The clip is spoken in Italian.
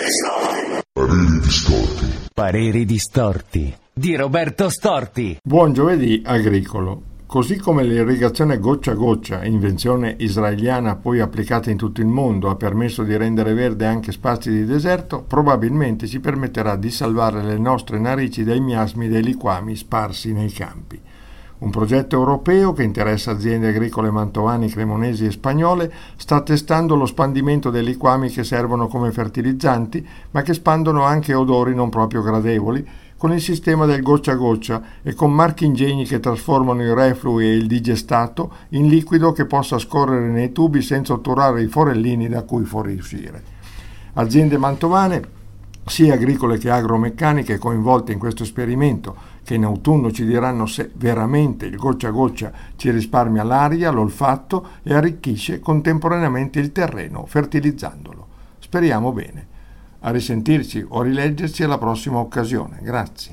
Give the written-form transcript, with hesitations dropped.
Pareri distorti. Pareri distorti di Roberto Storti. Buon giovedì agricolo. Così come l'irrigazione goccia a goccia, invenzione israeliana poi applicata in tutto il mondo, ha permesso di rendere verde anche spazi di deserto, probabilmente ci permetterà di salvare le nostre narici dai miasmi dei liquami sparsi nei campi. Un progetto europeo che interessa aziende agricole mantovane, cremonesi e spagnole sta testando lo spandimento dei liquami che servono come fertilizzanti, ma che spandono anche odori non proprio gradevoli, con il sistema del goccia a goccia e con marchi ingegni che trasformano i reflui e il digestato in liquido che possa scorrere nei tubi senza otturare i forellini da cui fuoriuscire. Aziende mantovane, sia agricole che agromeccaniche, coinvolte in questo esperimento, che in autunno ci diranno se veramente il goccia a goccia ci risparmia l'aria, l'olfatto e arricchisce contemporaneamente il terreno fertilizzandolo. Speriamo bene. A risentirci o rileggerci alla prossima occasione. Grazie.